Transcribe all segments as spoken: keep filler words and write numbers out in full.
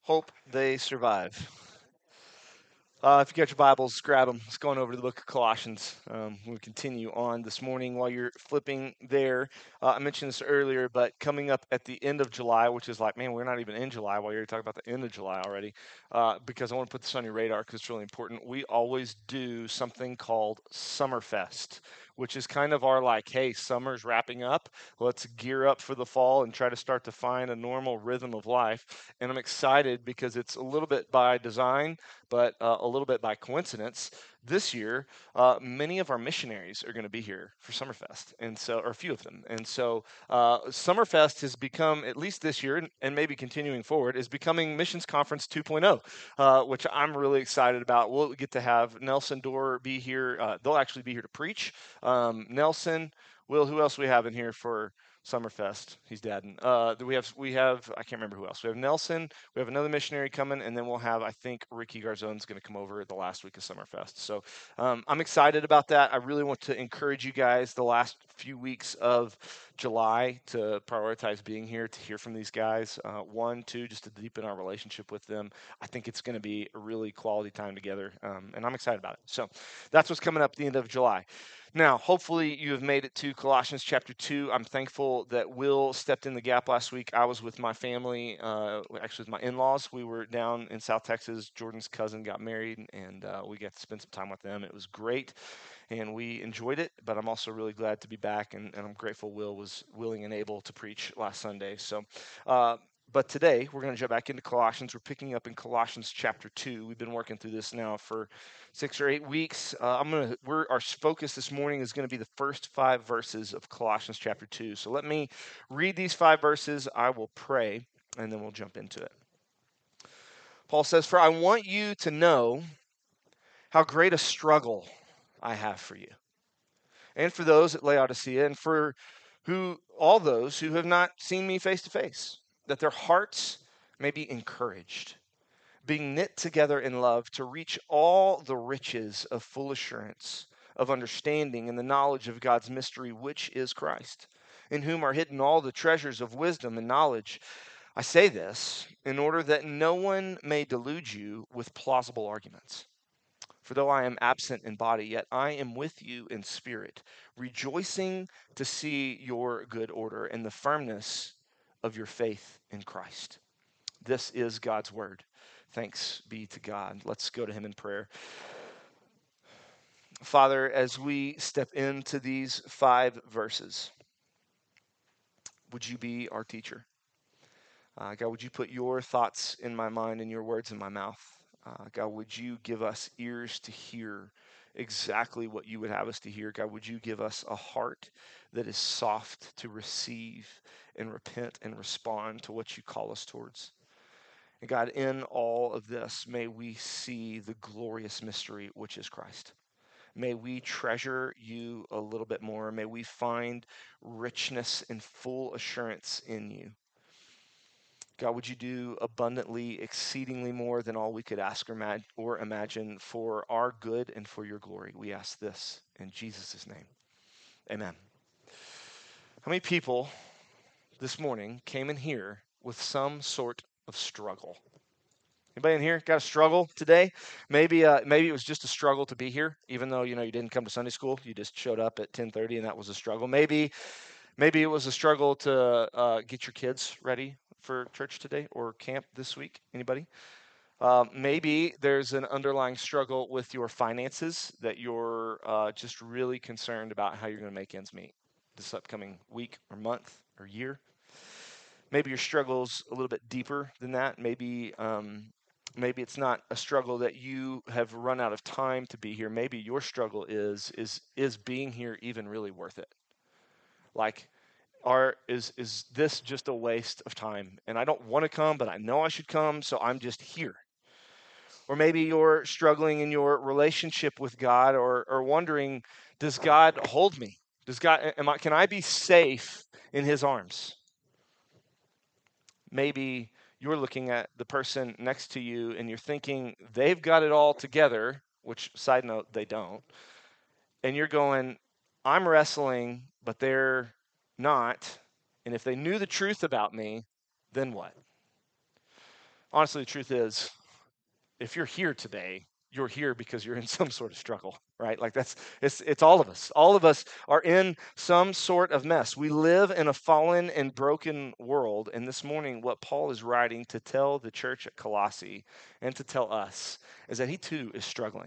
Hope they survive. Uh, if you got your Bibles, grab them. Let's go on over to the book of Colossians. Um, we'll continue on this morning while you're flipping there. Uh, I mentioned this earlier, but coming up at the end of July, which is like, man, we're not even in July while you're talking about the end of July already, uh, because I want to put this on your radar because it's really important. We always do something called Summerfest, which is kind of our like, hey, summer's wrapping up. Let's gear up for the fall and try to start to find a normal rhythm of life. And I'm excited because it's a little bit by design but uh, a little bit by coincidence, this year, uh, many of our missionaries are going to be here for Summerfest, and so, or a few of them. And so, uh, Summerfest has become, at least this year, and maybe continuing forward, is becoming Missions Conference 2.0, uh, which I'm really excited about. We'll get to have Nelson Dorr be here. Uh, they'll actually be here to preach. Um, Nelson, Will, who else we have in here for Summerfest? He's dadding. Uh, we have we have I can't remember who else. We have Nelson. We have another missionary coming, and then we'll have I think Ricky Garzone's going to come over the last week of Summerfest. So um, I'm excited about that. I really want to encourage you guys the last few weeks of July to prioritize being here to hear from these guys. Uh, one, two, just to deepen our relationship with them. I think it's going to be a really quality time together, um, and I'm excited about it. So that's what's coming up at the end of July. Now, hopefully, you have made it to Colossians chapter two. I'm thankful that Will stepped in the gap last week. I was with my family, uh, actually, with my in laws. We were down in South Texas. Jordan's cousin got married, and uh, we got to spend some time with them. It was great, and we enjoyed it, but I'm also really glad to be back, and, and I'm grateful Will was willing and able to preach last Sunday. So, uh, but today, we're going to jump back into Colossians. We're picking up in Colossians chapter two. We've been working through this now for six or eight weeks. Uh, I'm gonna. We're our focus this morning is going to be the first five verses of Colossians chapter two. So let me read these five verses. I will pray, and then we'll jump into it. Paul says, "For I want you to know how great a struggle I have for you, and for those at Laodicea, and for who all those who have not seen me face to face, that their hearts may be encouraged, being knit together in love to reach all the riches of full assurance of understanding and the knowledge of God's mystery, which is Christ, in whom are hidden all the treasures of wisdom and knowledge. I say this in order that no one may delude you with plausible arguments. For though I am absent in body, yet I am with you in spirit, rejoicing to see your good order and the firmness of your faith in Christ." This is God's word. Thanks be to God. Let's go to him in prayer. Father, as we step into these five verses, would you be our teacher? Uh, God, would you put your thoughts in my mind and your words in my mouth? Uh, God, would you give us ears to hear exactly what you would have us to hear? God, would you give us a heart that is soft to receive and repent and respond to what you call us towards? And God, in all of this, may we see the glorious mystery, which is Christ. May we treasure you a little bit more. May we find richness and full assurance in you. God, would you do abundantly, exceedingly more than all we could ask or, mag- or imagine for our good and for your glory? We ask this in Jesus' name. Amen. How many people this morning came in here with some sort of struggle? Anybody in here got a struggle today? Maybe uh, maybe it was just a struggle to be here, even though you know you didn't come to Sunday school. You just showed up at ten thirty, and that was a struggle. Maybe maybe it was a struggle to uh, get your kids ready for church today or camp this week. Anybody? Um, maybe there's an underlying struggle with your finances that you're uh, just really concerned about how you're going to make ends meet this upcoming week or month or year. Maybe your struggle's a little bit deeper than that. Maybe um, maybe it's not a struggle that you have run out of time to be here. Maybe your struggle is is is being here even really worth it? Like, are is is this just a waste of time? And I don't want to come, but I know I should come, so I'm just here. Or maybe you're struggling in your relationship with God, or or wondering, does God hold me? Does God am I can I be safe in his arms? Maybe you're looking at the person next to you and you're thinking they've got it all together, which, side note, they don't. And you're going, I'm wrestling, but they're not. And if they knew the truth about me, then what? Honestly, the truth is, if you're here today, you're here because you're in some sort of struggle, right? Like that's it's it's all of us. All of us are in some sort of mess. We live in a fallen and broken world, and this morning what Paul is writing to tell the church at Colossae and to tell us is that he too is struggling.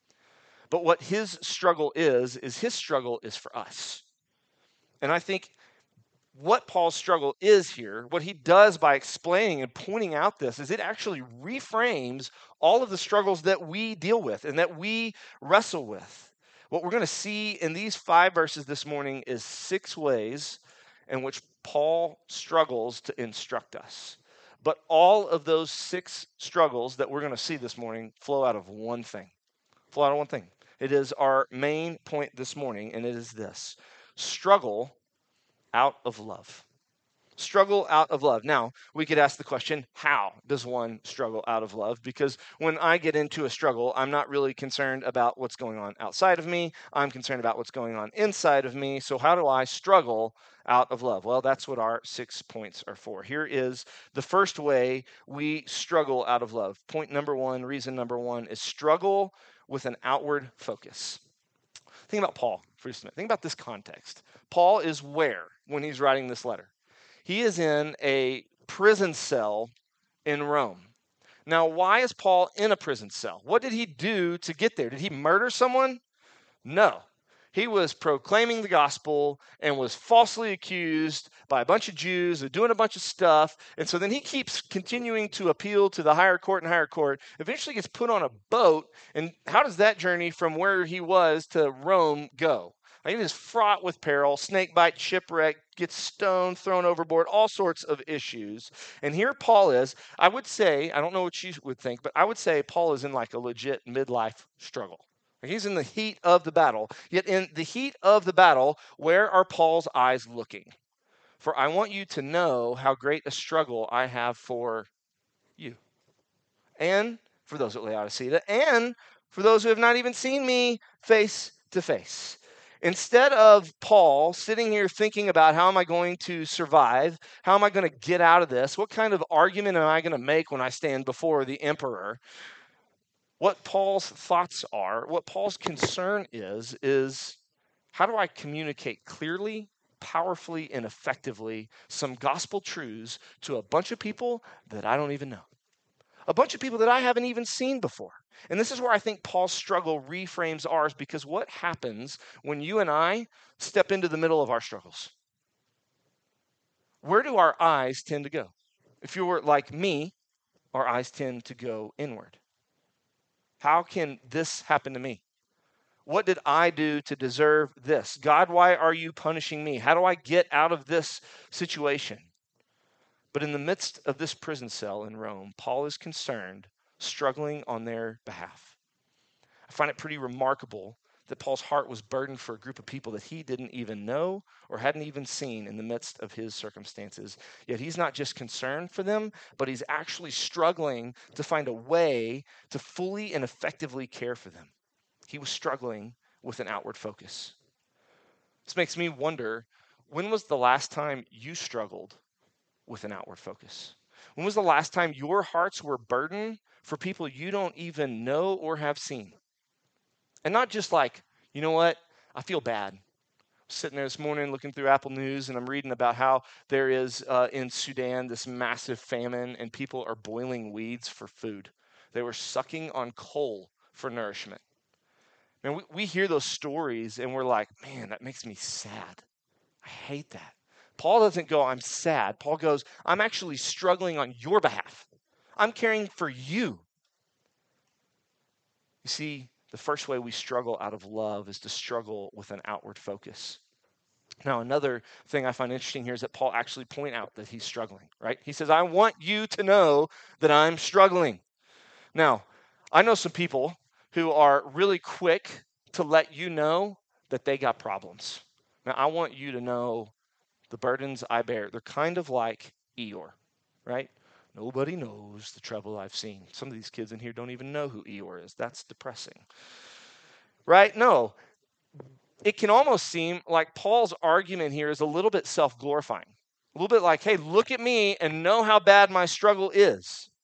But what his struggle is is his struggle is for us. And I think what Paul's struggle is here, what he does by explaining and pointing out this, is it actually reframes all of the struggles that we deal with and that we wrestle with. What we're going to see in these five verses this morning is six ways in which Paul struggles to instruct us. But all of those six struggles that we're going to see this morning flow out of one thing. Flow out of one thing. It is our main point this morning, and it is this: struggle out of love. Struggle out of love. Now, we could ask the question, how does one struggle out of love? Because when I get into a struggle, I'm not really concerned about what's going on outside of me. I'm concerned about what's going on inside of me. So, how do I struggle out of love? Well, that's what our six points are for. Here is the first way we struggle out of love. Point number one, reason number one, is struggle with an outward focus. Think about Paul for just a minute. Think about this context. Paul is where when he's writing this letter? He is in a prison cell in Rome. Now, why is Paul in a prison cell? What did he do to get there? Did he murder someone? No. He was proclaiming the gospel and was falsely accused by a bunch of Jews of doing a bunch of stuff. And so then he keeps continuing to appeal to the higher court and higher court, eventually gets put on a boat. And how does that journey from where he was to Rome go? It is fraught with peril, snake bite, shipwreck, gets stoned, thrown overboard, all sorts of issues. And here Paul is. I would say, I don't know what you would think, but I would say Paul is in like a legit midlife struggle. He's in the heat of the battle. Yet in the heat of the battle, where are Paul's eyes looking? For I want you to know how great a struggle I have for you. And for those at Laodicea, and for those who have not even seen me face to face. Instead of Paul sitting here thinking about how am I going to survive? How am I going to get out of this? What kind of argument am I going to make when I stand before the emperor? What Paul's thoughts are, what Paul's concern is, is how do I communicate clearly, powerfully, and effectively some gospel truths to a bunch of people that I don't even know? A bunch of people that I haven't even seen before. And this is where I think Paul's struggle reframes ours, because what happens when you and I step into the middle of our struggles? Where do our eyes tend to go? If you were like me, our eyes tend to go inward. How can this happen to me? What did I do to deserve this? God, why are you punishing me? How do I get out of this situation? But in the midst of this prison cell in Rome, Paul is concerned, struggling on their behalf. I find it pretty remarkable that Paul's heart was burdened for a group of people that he didn't even know or hadn't even seen in the midst of his circumstances. Yet he's not just concerned for them, but he's actually struggling to find a way to fully and effectively care for them. He was struggling with an outward focus. This makes me wonder, when was the last time you struggled with an outward focus? When was the last time your hearts were burdened for people you don't even know or have seen? And not just like, you know what, I feel bad. Sitting there this morning looking through Apple News, and I'm reading about how there is uh, in Sudan this massive famine and people are boiling weeds for food. They were sucking on coal for nourishment. And we, we hear those stories and we're like, man, that makes me sad. I hate that. Paul doesn't go, I'm sad. Paul goes, I'm actually struggling on your behalf. I'm caring for you. You see, the first way we struggle out of love is to struggle with an outward focus. Now, another thing I find interesting here is that Paul actually point out that he's struggling, right? He says, I want you to know that I'm struggling. Now, I know some people who are really quick to let you know that they got problems. Now, I want you to know the burdens I bear. They're kind of like Eeyore, right? Nobody knows the trouble I've seen. Some of these kids in here don't even know who Eeyore is. That's depressing, right? No, it can almost seem like Paul's argument here is a little bit self-glorifying. A little bit like, hey, look at me and know how bad my struggle is.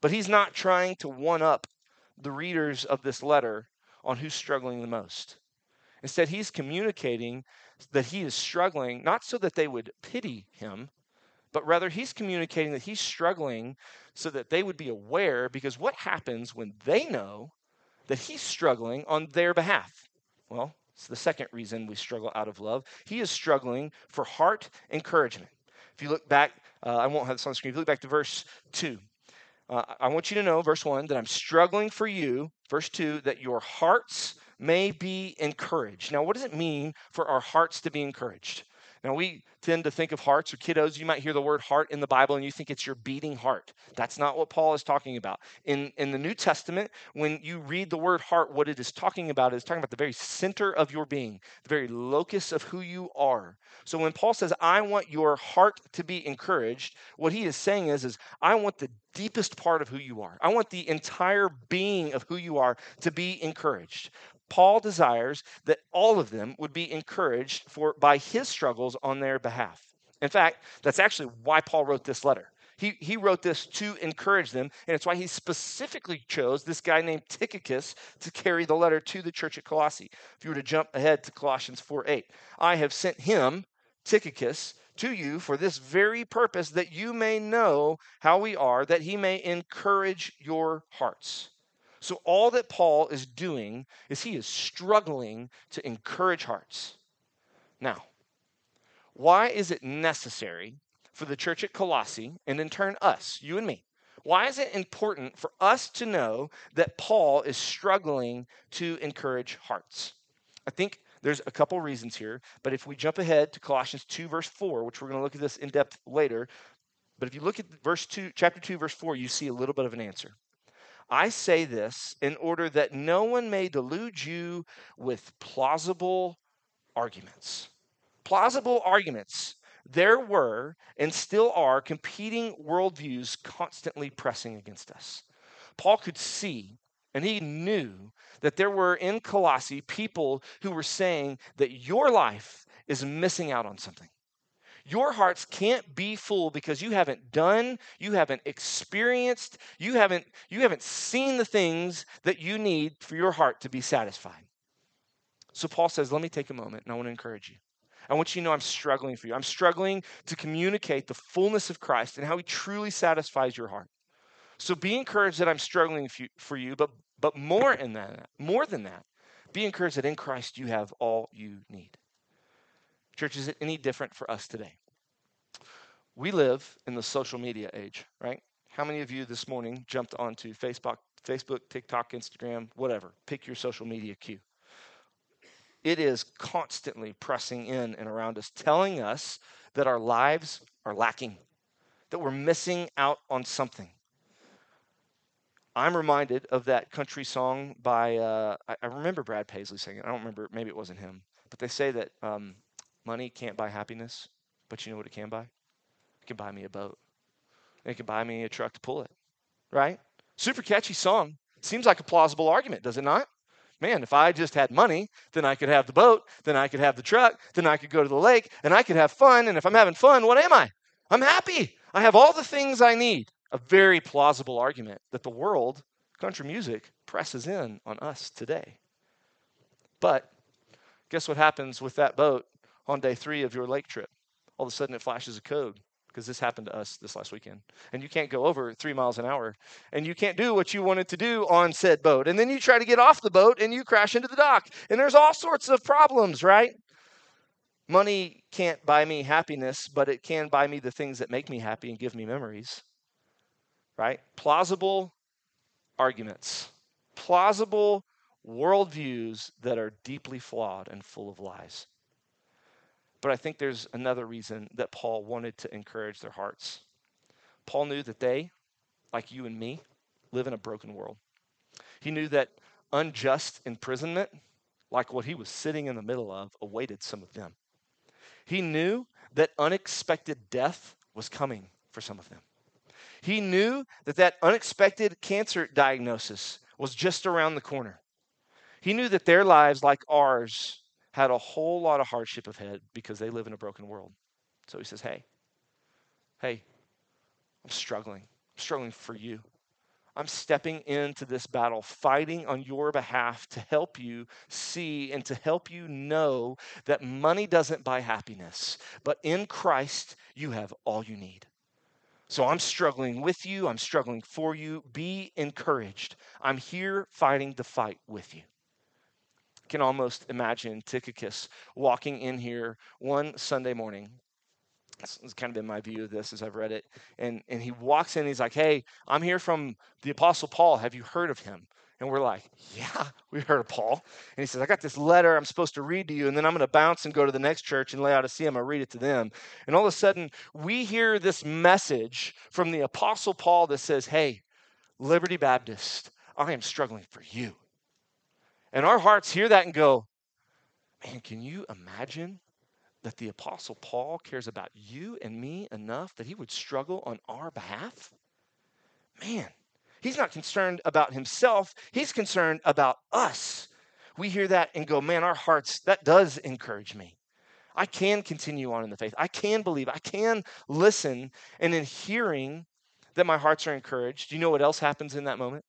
But he's not trying to one up the readers of this letter on who's struggling the most. Instead, he's communicating that he is struggling, not so that they would pity him, but rather he's communicating that he's struggling so that they would be aware, because what happens when they know that he's struggling on their behalf? Well, it's the second reason we struggle out of love. He is struggling for heart encouragement. If you look back, uh, I won't have this on the screen. If you look back to verse two, uh, I want you to know, verse one, that I'm struggling for you. Verse two, that your hearts may be encouraged. Now, what does it mean for our hearts to be encouraged? Now, we tend to think of hearts, or kiddos, you might hear the word heart in the Bible and you think it's your beating heart. That's not what Paul is talking about. In, in the New Testament, when you read the word heart, what it is talking about is talking about the very center of your being, the very locus of who you are. So when Paul says, I want your heart to be encouraged, what he is saying is, is I want the deepest part of who you are. I want the entire being of who you are to be encouraged. Paul desires that all of them would be encouraged for by his struggles on their behalf. In fact, that's actually why Paul wrote this letter. He, he wrote this to encourage them, and it's why he specifically chose this guy named Tychicus to carry the letter to the church at Colossae. If you were to jump ahead to Colossians four eight, I have sent him, Tychicus, to you for this very purpose, that you may know how we are, that he may encourage your hearts. So all that Paul is doing is he is struggling to encourage hearts. Now, why is it necessary for the church at Colossae, and in turn us, you and me, why is it important for us to know that Paul is struggling to encourage hearts? I think there's a couple reasons here, but if we jump ahead to Colossians two, verse four, which we're going to look at this in depth later, but if you look at verse two, chapter two, verse four, you see a little bit of an answer. I say this in order that no one may delude you with plausible arguments. Plausible arguments. There were and still are competing worldviews constantly pressing against us. Paul could see and he knew that there were in Colossae people who were saying that your life is missing out on something. Your hearts can't be full because you haven't done, you haven't experienced, you haven't you haven't seen the things that you need for your heart to be satisfied. So Paul says, let me take a moment and I want to encourage you. I want you to know I'm struggling for you. I'm struggling to communicate the fullness of Christ and how he truly satisfies your heart. So be encouraged that I'm struggling for you, but but more in that, more than that, be encouraged that in Christ you have all you need. Church, is it any different for us today? We live in the social media age, right? How many of you this morning jumped onto Facebook, Facebook, TikTok, Instagram, whatever? Pick your social media cue. It is constantly pressing in and around us, telling us that our lives are lacking, that we're missing out on something. I'm reminded of that country song by, uh, I, I remember Brad Paisley singing. I don't remember, maybe it wasn't him. But they say that um, money can't buy happiness, but you know what it can buy? It can buy me a boat. And it can buy me a truck to pull it, right? Super catchy song. Seems like a plausible argument, does it not? Man, if I just had money, then I could have the boat, then I could have the truck, then I could go to the lake, and I could have fun. And if I'm having fun, what am I? I'm happy. I have all the things I need. A very plausible argument that the world, country music, presses in on us today. But guess what happens with that boat on day three of your lake trip? All of a sudden it flashes a code, because this happened to us this last weekend. And you can't go over three miles an hour. And you can't do what you wanted to do on said boat. And then you try to get off the boat and you crash into the dock. And there's all sorts of problems, right? Money can't buy me happiness, but it can buy me the things that make me happy and give me memories, right? Plausible arguments, plausible worldviews that are deeply flawed and full of lies. But I think there's another reason that Paul wanted to encourage their hearts. Paul knew that they, like you and me, live in a broken world. He knew that unjust imprisonment, like what he was sitting in the middle of, awaited some of them. He knew that unexpected death was coming for some of them. He knew that that unexpected cancer diagnosis was just around the corner. He knew that their lives, like ours, had a whole lot of hardship ahead because they live in a broken world. So he says, hey, hey, I'm struggling. I'm struggling for you. I'm stepping into this battle, fighting on your behalf to help you see and to help you know that money doesn't buy happiness, but in Christ, you have all you need. So I'm struggling with you. I'm struggling for you. Be encouraged. I'm here fighting the fight with you. I can almost imagine Tychicus walking in here one Sunday morning. This has kind of been my view of this as I've read it. And, and he walks in, he's like, hey, I'm here from the Apostle Paul. Have you heard of him? And we're like, yeah, we heard of Paul. And he says, I got this letter I'm supposed to read to you, and then I'm going to bounce and go to the next church in Laodicea. I'm going to read it to them. And all of a sudden, we hear this message from the Apostle Paul that says, hey, Liberty Baptist, I am struggling for you. And our hearts hear that and go, man, can you imagine that the Apostle Paul cares about you and me enough that he would struggle on our behalf? Man, he's not concerned about himself. He's concerned about us. We hear that and go, man, our hearts, that does encourage me. I can continue on in the faith. I can believe. I can listen. And in hearing that my hearts are encouraged, do you know what else happens in that moment?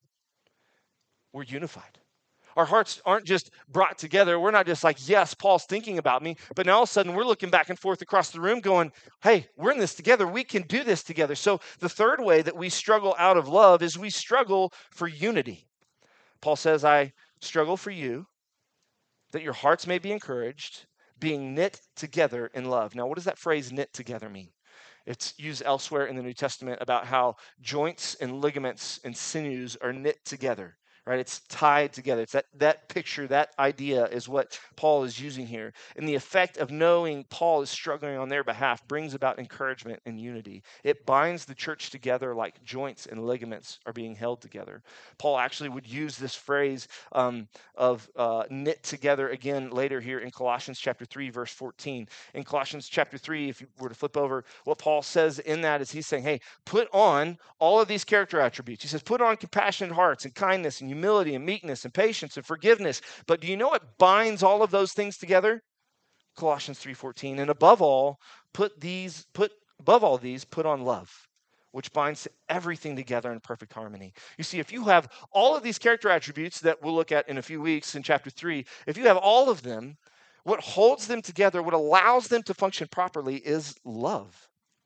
We're unified. Our hearts aren't just brought together. We're not just like, yes, Paul's thinking about me. But now all of a sudden we're looking back and forth across the room going, hey, we're in this together. We can do this together. So the third way that we struggle out of love is we struggle for unity. Paul says, I struggle for you, that your hearts may be encouraged, being knit together in love. Now, what does that phrase knit together mean? It's used elsewhere in the New Testament about how joints and ligaments and sinews are knit together, right? It's tied together. It's that, that picture, that idea is what Paul is using here. And the effect of knowing Paul is struggling on their behalf brings about encouragement and unity. It binds the church together like joints and ligaments are being held together. Paul actually would use this phrase um, of uh, knit together again later here in Colossians chapter three, verse fourteen. In Colossians chapter three, if you were to flip over, what Paul says in that is he's saying, hey, put on all of these character attributes. He says, put on compassionate hearts and kindness and humility and meekness and patience and forgiveness. But do you know what binds all of those things together? Colossians three fourteen. And above all, put these, put above all these, put on love, which binds everything together in perfect harmony. You see, if you have all of these character attributes that we'll look at in a few weeks in chapter three, if you have all of them, what holds them together, what allows them to function properly is love.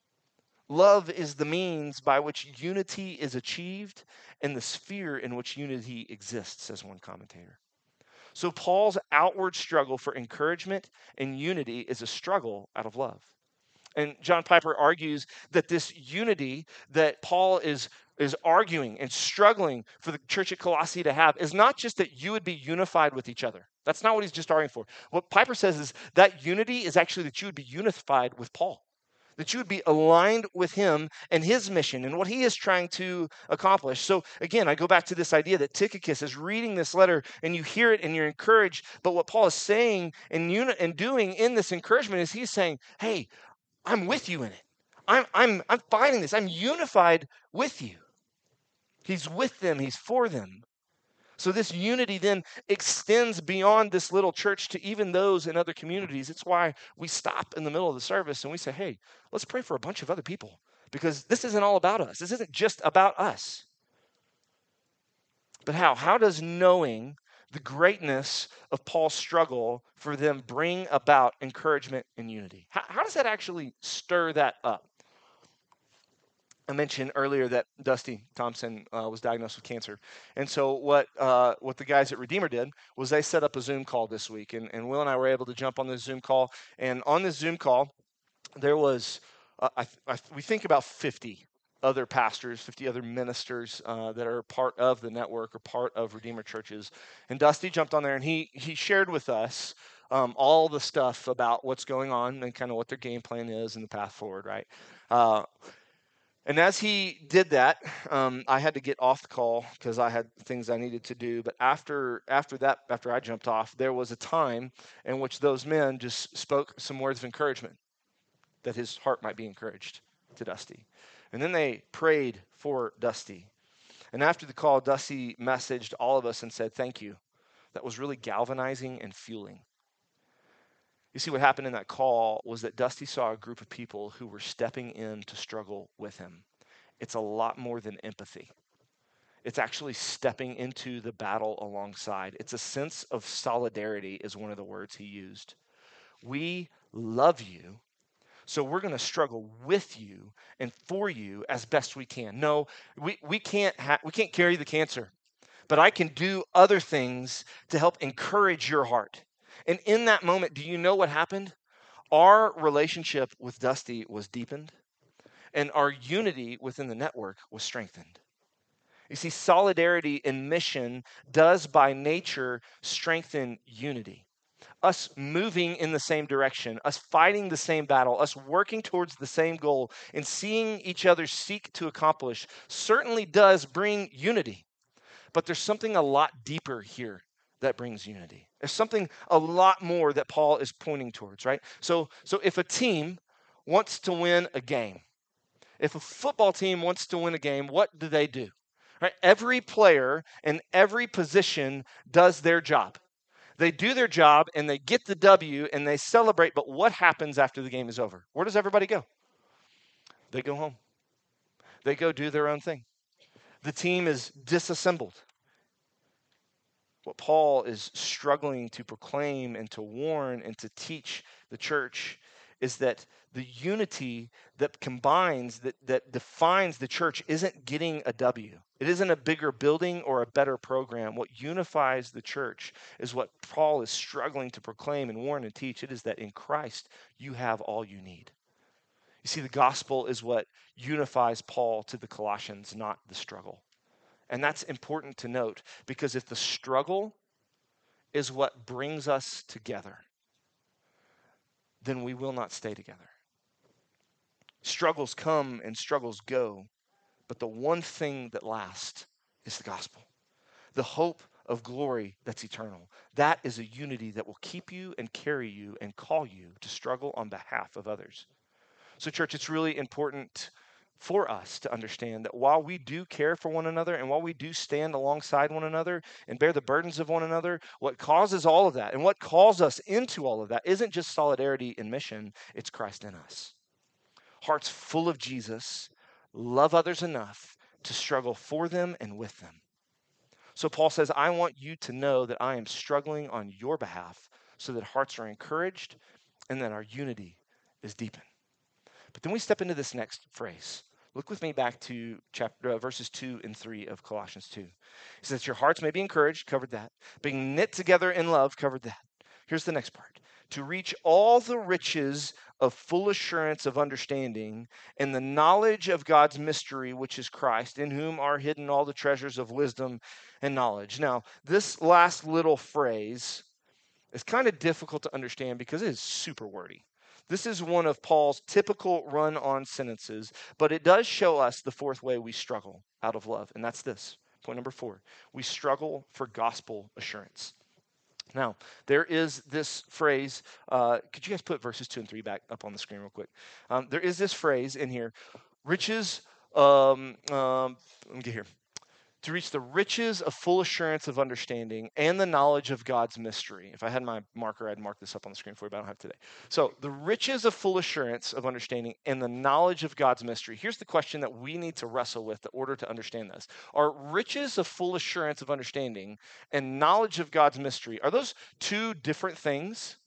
Love is the means by which unity is achieved and the sphere in which unity exists, says one commentator. So Paul's outward struggle for encouragement and unity is a struggle out of love. And John Piper argues that this unity that Paul is, is arguing and struggling for the church at Colossae to have is not just that you would be unified with each other. That's not what he's just arguing for. What Piper says is that unity is actually that you would be unified with Paul, that you would be aligned with him and his mission and what he is trying to accomplish. So again, I go back to this idea that Tychicus is reading this letter and you hear it and you're encouraged. But what Paul is saying and, uni- and doing in this encouragement is he's saying, hey, I'm with you in it. I'm, I'm, I'm fighting this. I'm unified with you. He's with them. He's for them. So this unity then extends beyond this little church to even those in other communities. It's why we stop in the middle of the service and we say, hey, let's pray for a bunch of other people, because this isn't all about us. This isn't just about us. But how? How does knowing the greatness of Paul's struggle for them bring about encouragement and unity? How, how does that actually stir that up? I mentioned earlier that Dusty Thompson uh, was diagnosed with cancer. And so what uh, what the guys at Redeemer did was they set up a Zoom call this week. And, and Will and I were able to jump on this Zoom call. And on this Zoom call, there was, uh, I, I, we think about fifty other pastors, fifty other ministers uh, that are part of the network or part of Redeemer churches. And Dusty jumped on there and he he shared with us um, all the stuff about what's going on and kind of what their game plan is and the path forward, right? Uh, And as he did that, um, I had to get off the call because I had things I needed to do. But after after that, after I jumped off, there was a time in which those men just spoke some words of encouragement, that his heart might be encouraged to Dusty. And then they prayed for Dusty. And after the call, Dusty messaged all of us and said, thank you. That was really galvanizing and fueling. You see, what happened in that call was that Dusty saw a group of people who were stepping in to struggle with him. It's a lot more than empathy. It's actually stepping into the battle alongside. It's a sense of solidarity is one of the words he used. We love you, so we're going to struggle with you and for you as best we can. No, we, we can't ha- we can't carry the cancer, but I can do other things to help encourage your heart. And in that moment, do you know what happened? Our relationship with Dusty was deepened, and our unity within the network was strengthened. You see, solidarity in mission does by nature strengthen unity. Us moving in the same direction, us fighting the same battle, us working towards the same goal, and seeing each other seek to accomplish certainly does bring unity. But there's something a lot deeper here that brings unity. There's something a lot more that Paul is pointing towards, right? So, so if a team wants to win a game, if a football team wants to win a game, what do they do? Right? Every player in every position does their job. They do their job and they get the W and they celebrate, but what happens after the game is over? Where does everybody go? They go home. They go do their own thing. The team is disassembled. What Paul is struggling to proclaim and to warn and to teach the church is that the unity that combines, that, that defines the church isn't getting a W. It isn't a bigger building or a better program. What unifies the church is what Paul is struggling to proclaim and warn and teach. It is that in Christ, you have all you need. You see, the gospel is what unifies Paul to the Colossians, not the struggle. And that's important to note, because if the struggle is what brings us together, then we will not stay together. Struggles come and struggles go, but the one thing that lasts is the gospel. The hope of glory that's eternal. That is a unity that will keep you and carry you and call you to struggle on behalf of others. So, church, it's really important for us to understand that while we do care for one another and while we do stand alongside one another and bear the burdens of one another, what causes all of that and what calls us into all of that isn't just solidarity in mission, it's Christ in us. Hearts full of Jesus, love others enough to struggle for them and with them. So Paul says, I want you to know that I am struggling on your behalf so that hearts are encouraged and that our unity is deepened. But then we step into this next phrase. Look with me back to chapter uh, verses two and three of Colossians two. It says, your hearts may be encouraged, covered that. Being knit together in love, covered that. Here's the next part. To reach all the riches of full assurance of understanding and the knowledge of God's mystery, which is Christ, in whom are hidden all the treasures of wisdom and knowledge. Now, this last little phrase is kind of difficult to understand because it is super wordy. This is one of Paul's typical run-on sentences, but it does show us the fourth way we struggle out of love, and that's this. Point number four. We struggle for gospel assurance. Now, there is this phrase. Uh, could you guys put verses two and three back up on the screen real quick? Um, there is this phrase in here, riches, um, um, let me get here. To reach the riches of full assurance of understanding and the knowledge of God's mystery. If I had my marker, I'd mark this up on the screen for you, but I don't have today. So the riches of full assurance of understanding and the knowledge of God's mystery. Here's the question that we need to wrestle with in order to understand this. Are riches of full assurance of understanding and knowledge of God's mystery, are those two different things?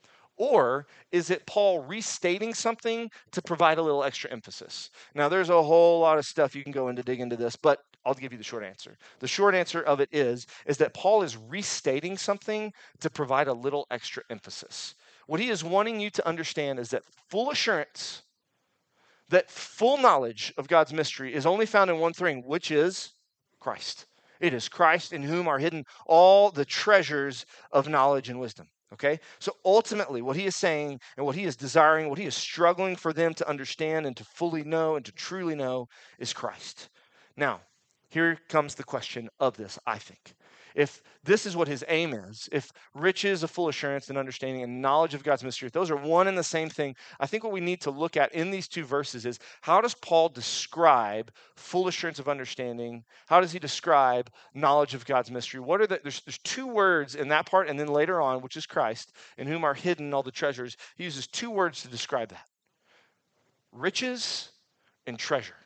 Or is it Paul restating something to provide a little extra emphasis? Now, there's a whole lot of stuff you can go into dig into this, but I'll give you the short answer. The short answer of it is, is that Paul is restating something to provide a little extra emphasis. What he is wanting you to understand is that full assurance, that full knowledge of God's mystery is only found in one thing, which is Christ. It is Christ in whom are hidden all the treasures of knowledge and wisdom. Okay? So ultimately, what he is saying and what he is desiring, what he is struggling for them to understand and to fully know and to truly know is Christ. Now, here comes the question of this, I think. If this is what his aim is, if riches of full assurance and understanding and knowledge of God's mystery, if those are one and the same thing, I think what we need to look at in these two verses is, how does Paul describe full assurance of understanding? How does he describe knowledge of God's mystery? What are the, there's, there's two words in that part, and then later on, which is Christ, in whom are hidden all the treasures. He uses two words to describe that: riches and treasure.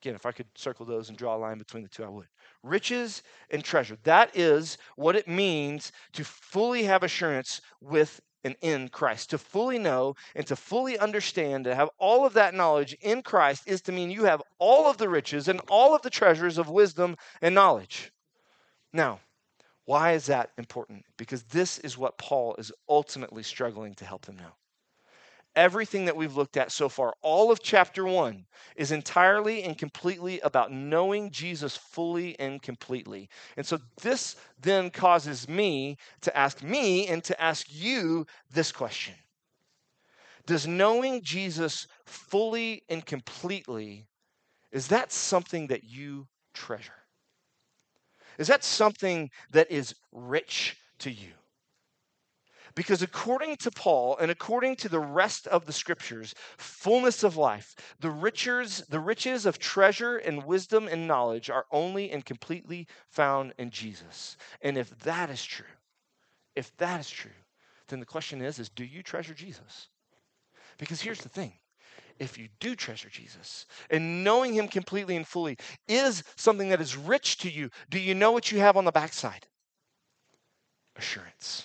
Again, if I could circle those and draw a line between the two, I would. Riches and treasure. That is what it means to fully have assurance with and in Christ. To fully know and to fully understand, to have all of that knowledge in Christ is to mean you have all of the riches and all of the treasures of wisdom and knowledge. Now, why is that important? Because this is what Paul is ultimately struggling to help them know. Everything that we've looked at so far, all of chapter one, is entirely and completely about knowing Jesus fully and completely. And so this then causes me to ask me and to ask you this question. Does knowing Jesus fully and completely, is that something that you treasure? Is that something that is rich to you? Because according to Paul and according to the rest of the scriptures, fullness of life, the riches, the riches of treasure and wisdom and knowledge are only and completely found in Jesus. And if that is true, if that is true, then the question is, is do you treasure Jesus? Because here's the thing. If you do treasure Jesus and knowing him completely and fully is something that is rich to you, do you know what you have on the backside? Assurance.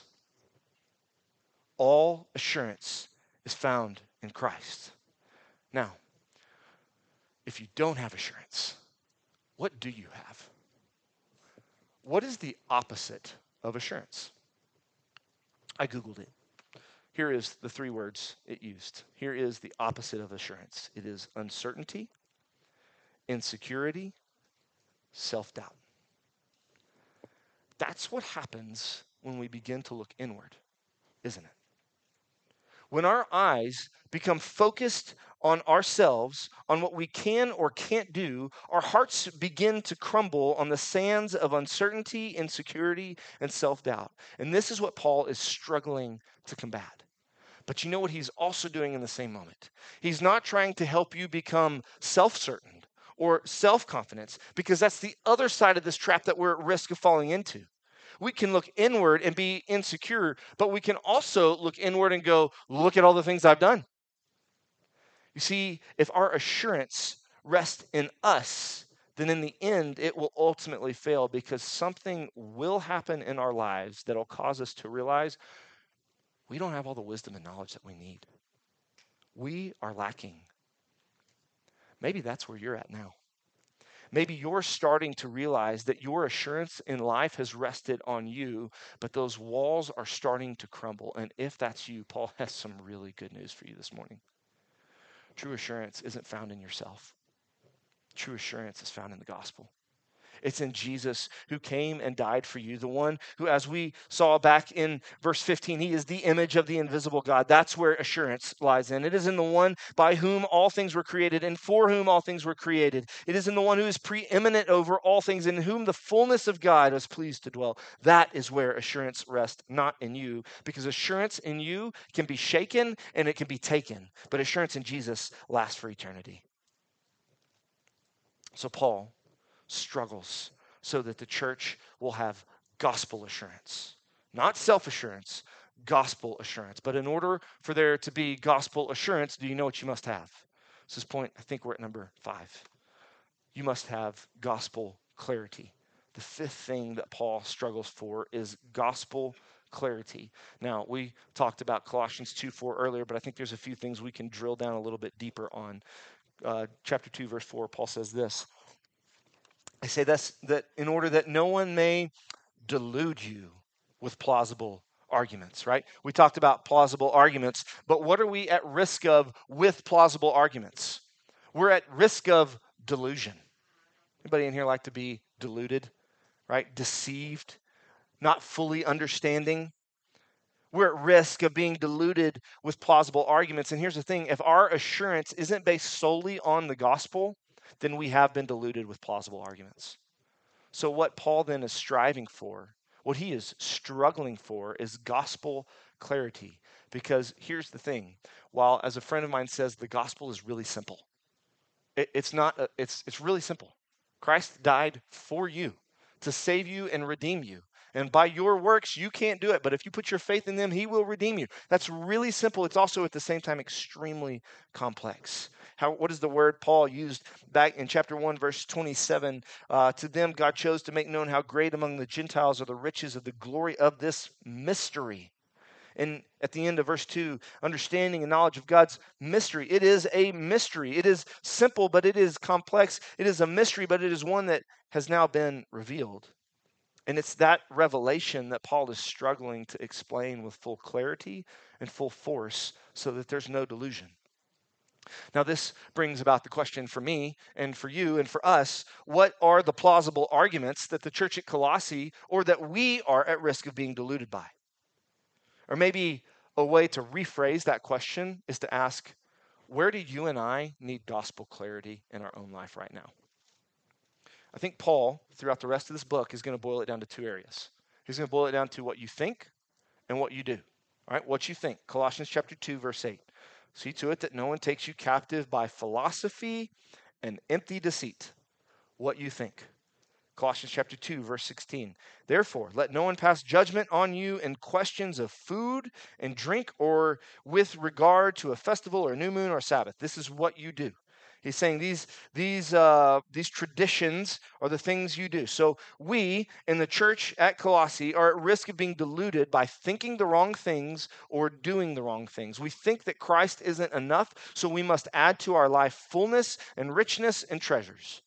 All assurance is found in Christ. Now, if you don't have assurance, what do you have? What is the opposite of assurance? I Googled it. Here is the three words it used. Here is the opposite of assurance. It is uncertainty, insecurity, self-doubt. That's what happens when we begin to look inward, isn't it? When our eyes become focused on ourselves, on what we can or can't do, our hearts begin to crumble on the sands of uncertainty, insecurity, and self-doubt. And this is what Paul is struggling to combat. But you know what he's also doing in the same moment? He's not trying to help you become self-certain or self-confidence, because that's the other side of this trap that we're at risk of falling into. We can look inward and be insecure, but we can also look inward and go, look at all the things I've done. You see, if our assurance rests in us, then in the end, it will ultimately fail, because something will happen in our lives that will cause us to realize we don't have all the wisdom and knowledge that we need. We are lacking. Maybe that's where you're at now. Maybe you're starting to realize that your assurance in life has rested on you, but those walls are starting to crumble. And if that's you, Paul has some really good news for you this morning. True assurance isn't found in yourself. True assurance is found in the gospel. It's in Jesus who came and died for you, the one who, as we saw back in verse fifteen, he is the image of the invisible God. That's where assurance lies in. It is in the one by whom all things were created and for whom all things were created. It is in the one who is preeminent over all things, in whom the fullness of God is pleased to dwell. That is where assurance rests, not in you, because assurance in you can be shaken and it can be taken, but assurance in Jesus lasts for eternity. So Paul struggles so that the church will have gospel assurance, not self-assurance, gospel assurance. But in order for there to be gospel assurance, do you know what you must have? This is point, I think we're at number five. You must have gospel clarity. The fifth thing that Paul struggles for is gospel clarity. Now, we talked about Colossians two four earlier, but I think there's a few things we can drill down a little bit deeper on. Uh, chapter two, verse four, Paul says this. I say this, that in order that no one may delude you with plausible arguments, right? We talked about plausible arguments, but what are we at risk of with plausible arguments? We're at risk of delusion. Anybody in here like to be deluded, right? Deceived, not fully understanding. We're at risk of being deluded with plausible arguments. And here's the thing, if our assurance isn't based solely on the gospel, then we have been deluded with plausible arguments. So what Paul then is striving for, what he is struggling for, is gospel clarity. Because here's the thing, while as a friend of mine says, the gospel is really simple. It, it's not, a, it's, it's really simple. Christ died for you, to save you and redeem you. And by your works, you can't do it. But if you put your faith in them, he will redeem you. That's really simple. It's also at the same time extremely complex. How, what is the word Paul used back in chapter one, verse twenty-seven? Uh, to them, God chose to make known how great among the Gentiles are the riches of the glory of this mystery. And at the end of verse two, understanding and knowledge of God's mystery. It is a mystery. It is simple, but it is complex. It is a mystery, but it is one that has now been revealed. And it's that revelation that Paul is struggling to explain with full clarity and full force so that there's no delusion. Now, this brings about the question for me and for you and for us, what are the plausible arguments that the church at Colossae or that we are at risk of being deluded by? Or maybe a way to rephrase that question is to ask, where do you and I need gospel clarity in our own life right now? I think Paul, throughout the rest of this book, is going to boil it down to two areas. He's going to boil it down to what you think and what you do. All right, what you think. Colossians chapter two, verse eight. See to it that no one takes you captive by philosophy and empty deceit. What you think. Colossians chapter two, verse sixteen. Therefore, let no one pass judgment on you in questions of food and drink or with regard to a festival or a new moon or Sabbath. This is what you do. He's saying these, these, uh, these traditions are the things you do. So we in the church at Colossae are at risk of being deluded by thinking the wrong things or doing the wrong things. We think that Christ isn't enough, so we must add to our life fullness and richness and treasures.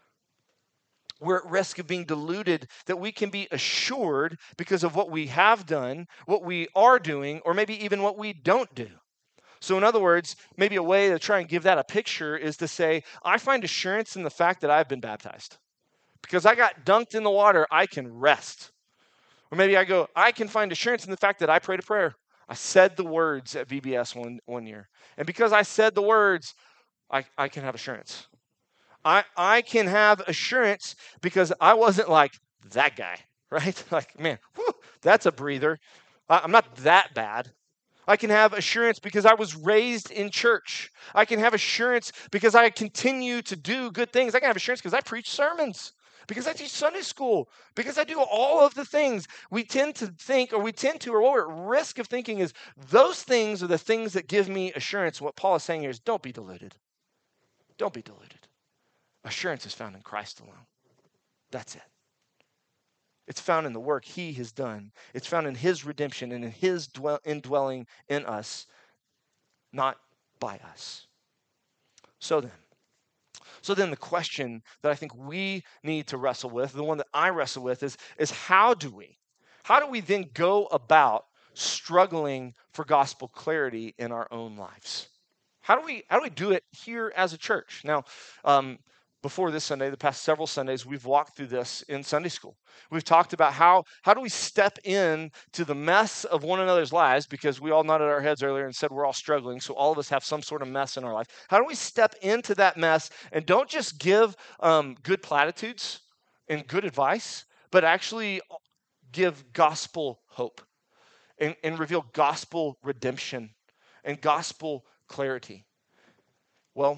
We're at risk of being deluded that we can be assured because of what we have done, what we are doing, or maybe even what we don't do. So in other words, maybe a way to try and give that a picture is to say, I find assurance in the fact that I've been baptized. Because I got dunked in the water, I can rest. Or maybe I go, I can find assurance in the fact that I prayed a prayer. I said the words at V B S one, one year. And because I said the words, I, I can have assurance. I, I can have assurance because I wasn't like that guy, right? Like, man, whew, that's a breather. I, I'm not that bad. I can have assurance because I was raised in church. I can have assurance because I continue to do good things. I can have assurance because I preach sermons, because I teach Sunday school, because I do all of the things. We tend to think, or we tend to, or what we're at risk of thinking is those things are the things that give me assurance. What Paul is saying here is don't be deluded. Don't be deluded. Assurance is found in Christ alone. That's it. It's found in the work he has done. It's found in his redemption and in his dwell- indwelling in us, not by us. So then, so then the question that I think we need to wrestle with, the one that I wrestle with is, is how do we, how do we then go about struggling for gospel clarity in our own lives? How do we, how do we do it here as a church? Now, um, before this Sunday, the past several Sundays, we've walked through this in Sunday school. We've talked about how, how do we step in to the mess of one another's lives, because we all nodded our heads earlier and said we're all struggling, so all of us have some sort of mess in our life. How do we step into that mess and don't just give um, good platitudes and good advice, but actually give gospel hope and, and reveal gospel redemption and gospel clarity? Well,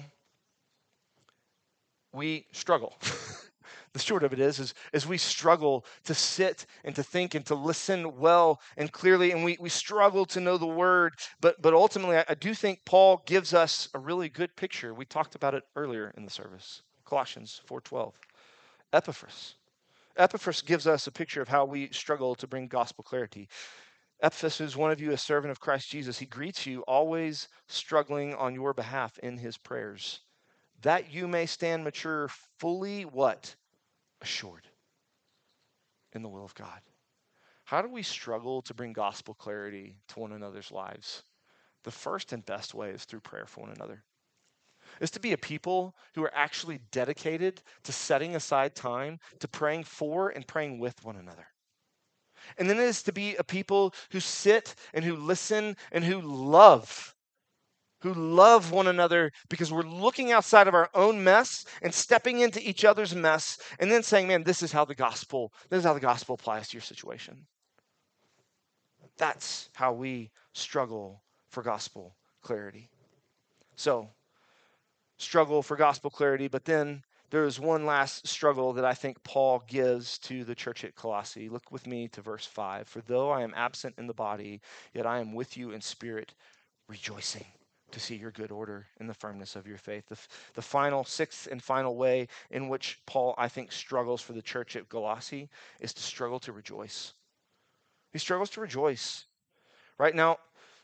we struggle. The short of it is, is, is we struggle to sit and to think and to listen well and clearly, and we, we struggle to know the word, but, but ultimately, I, I do think Paul gives us a really good picture. We talked about it earlier in the service, Colossians four twelve. Epaphras. Epaphras gives us a picture of how we struggle to bring gospel clarity. Epaphras is one of you, a servant of Christ Jesus. He greets you, always struggling on your behalf in his prayers, that you may stand mature, fully what? Assured in the will of God. How do we struggle to bring gospel clarity to one another's lives? The first and best way is through prayer for one another. Is to be a people who are actually dedicated to setting aside time to praying for and praying with one another. And then it is to be a people who sit and who listen and who love who love one another because we're looking outside of our own mess and stepping into each other's mess and then saying, man, this is how the gospel, this is how the gospel applies to your situation. That's how we struggle for gospel clarity. So, struggle for gospel clarity, but then there is one last struggle that I think Paul gives to the church at Colossae. Look with me to verse five. For though I am absent in the body, yet I am with you in spirit, rejoicing to see your good order and the firmness of your faith. The, the final, sixth and final way in which Paul, I think, struggles for the church at Colossae is to struggle to rejoice. He struggles to rejoice. Right now,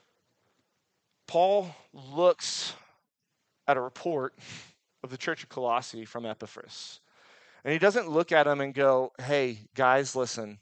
Paul looks at a report of the church of Colossae from Epaphras. And he doesn't look at them and go, hey, guys, listen,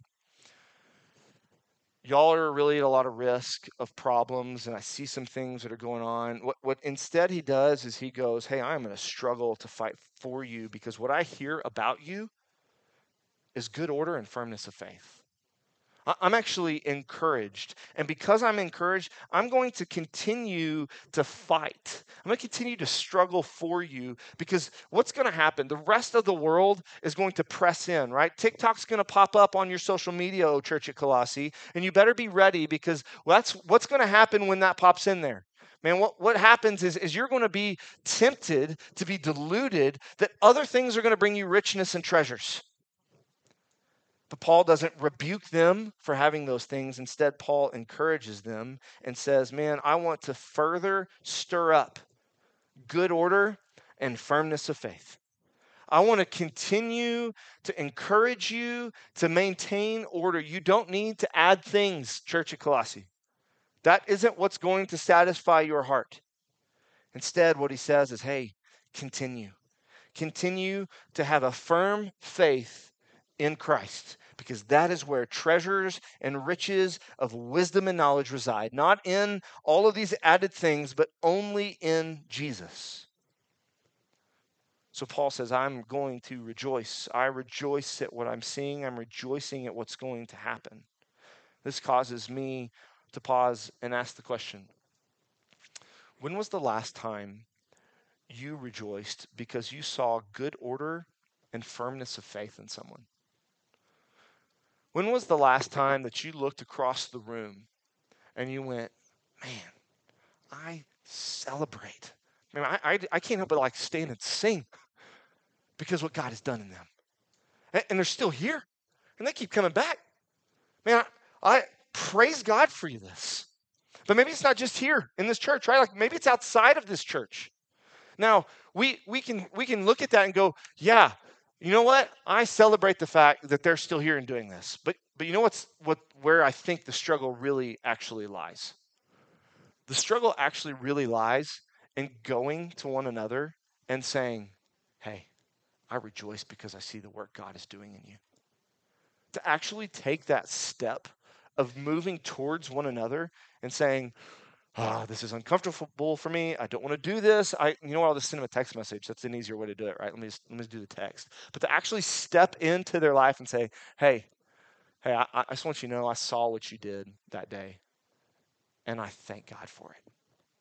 y'all are really at a lot of risk of problems, and I see some things that are going on. What, what instead he does is he goes, hey, I'm going to struggle to fight for you because what I hear about you is good order and firmness of faith. I'm actually encouraged. And because I'm encouraged, I'm going to continue to fight. I'm going to continue to struggle for you because what's going to happen? The rest of the world is going to press in, right? TikTok's going to pop up on your social media, oh, Church at Colossae, and you better be ready because that's what's going to happen when that pops in there. Man, what, what happens is, is you're going to be tempted to be deluded that other things are going to bring you richness and treasures. But Paul doesn't rebuke them for having those things. Instead, Paul encourages them and says, man, I want to further stir up good order and firmness of faith. I want to continue to encourage you to maintain order. You don't need to add things, Church of Colossae. That isn't what's going to satisfy your heart. Instead, what he says is, hey, continue. Continue to have a firm faith in Christ, because that is where treasures and riches of wisdom and knowledge reside, not in all of these added things, but only in Jesus. So Paul says, I'm going to rejoice. I rejoice at what I'm seeing. I'm rejoicing at what's going to happen. This causes me to pause and ask the question, when was the last time you rejoiced because you saw good order and firmness of faith in someone? When was the last time that you looked across the room and you went, man, I celebrate. I, mean, I, I, I can't help but like stand and sing because what God has done in them. And, and they're still here. And they keep coming back. Man, I, I praise God for you this. But maybe it's not just here in this church, right? Like maybe it's outside of this church. Now, we we can we can look at that and go, yeah, you know what? I celebrate the fact that they're still here and doing this. But but you know what's what where I think the struggle really actually lies? The struggle actually really lies in going to one another and saying, hey, I rejoice because I see the work God is doing in you. To actually take that step of moving towards one another and saying, oh, this is uncomfortable for me. I don't want to do this. I, you know what? I'll just send them a text message. That's an easier way to do it, right? Let me just, let me just do the text. But to actually step into their life and say, hey, hey, I, I just want you to know I saw what you did that day, and I thank God for it.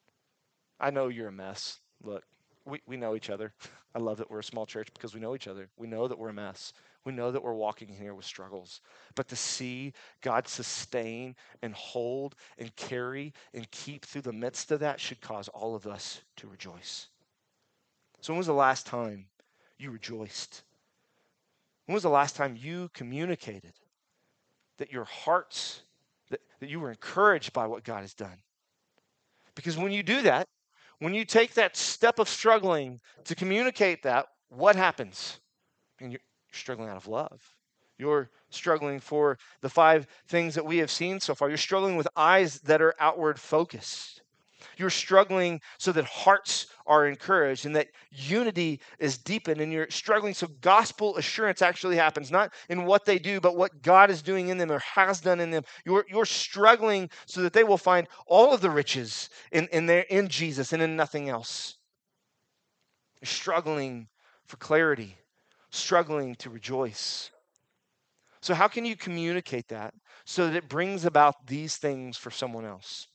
I know you're a mess. Look, we, we know each other. I love that we're a small church because we know each other. We know that we're a mess. We know that we're walking in here with struggles. But to see God sustain and hold and carry and keep through the midst of that should cause all of us to rejoice. So when was the last time you rejoiced? When was the last time you communicated that your hearts, that, that you were encouraged by what God has done? Because when you do that, when you take that step of struggling to communicate that, what happens? And you're struggling out of love. You're struggling for the five things that we have seen so far. You're struggling with eyes that are outward focused. You're struggling so that hearts are encouraged and that unity is deepened. And you're struggling so gospel assurance actually happens, not in what they do, but what God is doing in them or has done in them. You're, you're struggling so that they will find all of the riches in, in, their, in Jesus and in nothing else. You're struggling for clarity, struggling to rejoice. So how can you communicate that so that it brings about these things for someone else?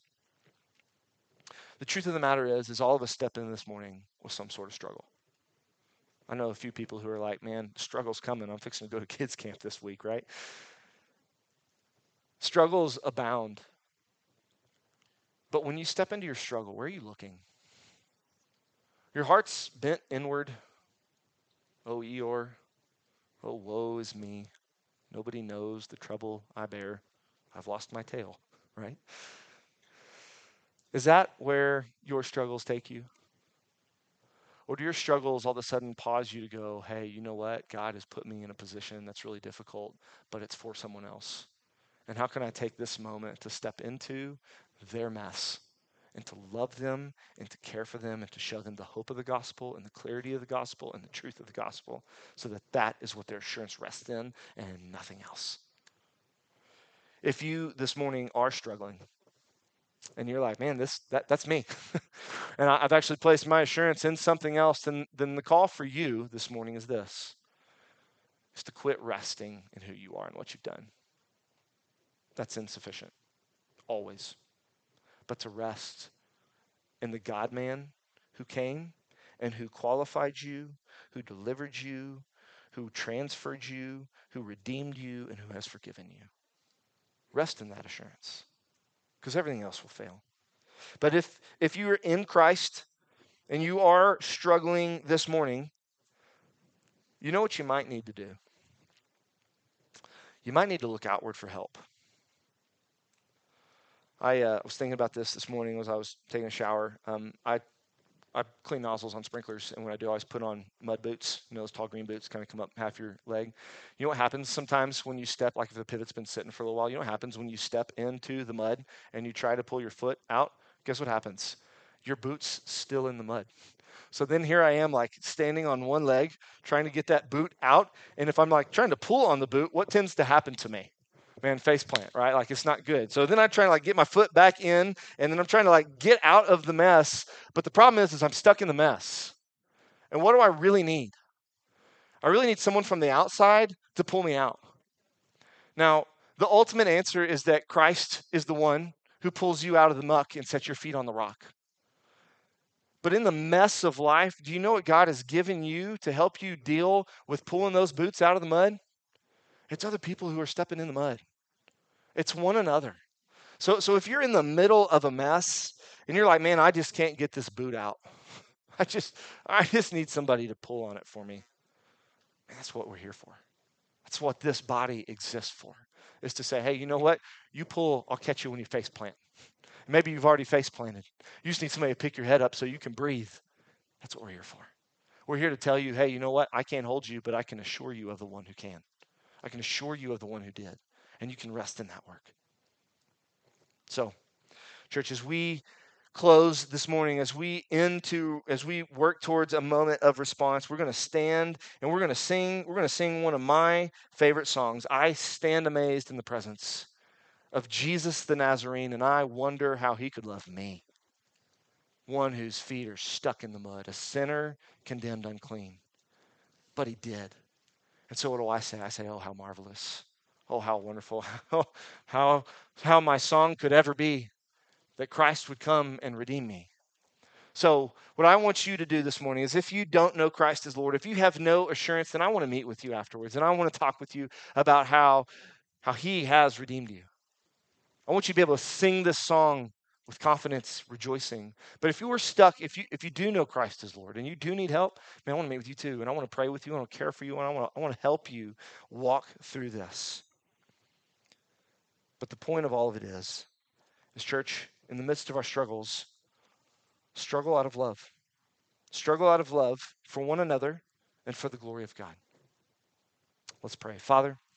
The truth of the matter is, is all of us step in this morning with some sort of struggle. I know a few people who are like, man, struggle's coming. I'm fixing to go to kids camp this week, right? Struggles abound. But when you step into your struggle, where are you looking? Your heart's bent inward. Oh, Eeyore, oh, woe is me. Nobody knows the trouble I bear. I've lost my tail, right? Is that where your struggles take you? Or do your struggles all of a sudden pause you to go, hey, you know what? God has put me in a position that's really difficult, but it's for someone else. And how can I take this moment to step into their mess and to love them and to care for them and to show them the hope of the gospel and the clarity of the gospel and the truth of the gospel so that that is what their assurance rests in and nothing else. If you this morning are struggling and you're like, man, this that, that's me. and I, I've actually placed my assurance in something else, then, then the call for you this morning is this, is to quit resting in who you are and what you've done. That's insufficient, always. But to rest in the God-man who came and who qualified you, who delivered you, who transferred you, who redeemed you, and who has forgiven you. Rest in that assurance, because everything else will fail. But if if you are in Christ and you are struggling this morning, you know what you might need to do? You might need to look outward for help. I uh, was thinking about this this morning as I was taking a shower. Um, I I clean nozzles on sprinklers, and when I do, I always put on mud boots. You know, those tall green boots kind of come up half your leg. You know what happens sometimes when you step, like if the pivot's been sitting for a little while, you know what happens when you step into the mud and you try to pull your foot out? Guess what happens? Your boot's still in the mud. So then here I am, like standing on one leg, trying to get that boot out. And if I'm like trying to pull on the boot, what tends to happen to me? Man, face plant, right? Like it's not good. So then I try to like get my foot back in, and then I'm trying to like get out of the mess. But the problem is, is I'm stuck in the mess. And what do I really need? I really need someone from the outside to pull me out. Now, the ultimate answer is that Christ is the one who pulls you out of the muck and sets your feet on the rock. But in the mess of life, do you know what God has given you to help you deal with pulling those boots out of the mud? It's other people who are stepping in the mud. It's one another. So, so if you're in the middle of a mess and you're like, man, I just can't get this boot out. I just, I just need somebody to pull on it for me. And that's what we're here for. That's what this body exists for, is to say, hey, you know what? You pull, I'll catch you when you face plant. Maybe you've already face planted. You just need somebody to pick your head up so you can breathe. That's what we're here for. We're here to tell you, hey, you know what? I can't hold you, but I can assure you of the one who can. I can assure you of the one who did. And you can rest in that work. So, church, as we close this morning, as we into as we work towards a moment of response, we're going to stand and we're going to sing. We're going to sing one of my favorite songs. I stand amazed in the presence of Jesus the Nazarene, and I wonder how he could love me, one whose feet are stuck in the mud, a sinner condemned unclean. But he did. And so what do I say? I say, oh, how marvelous. Oh, how wonderful. How, how, how my song could ever be that Christ would come and redeem me. So what I want you to do this morning is, if you don't know Christ as Lord, if you have no assurance, then I want to meet with you afterwards. And I want to talk with you about how, how he has redeemed you. I want you to be able to sing this song with confidence, rejoicing. But if you were stuck, if you if you do know Christ as Lord and you do need help, man, I want to meet with you too. And I want to pray with you. I want to care for you. And I want to, I want to help you walk through this. But the point of all of it is, is church, in the midst of our struggles, struggle out of love. Struggle out of love for one another and for the glory of God. Let's pray. Father,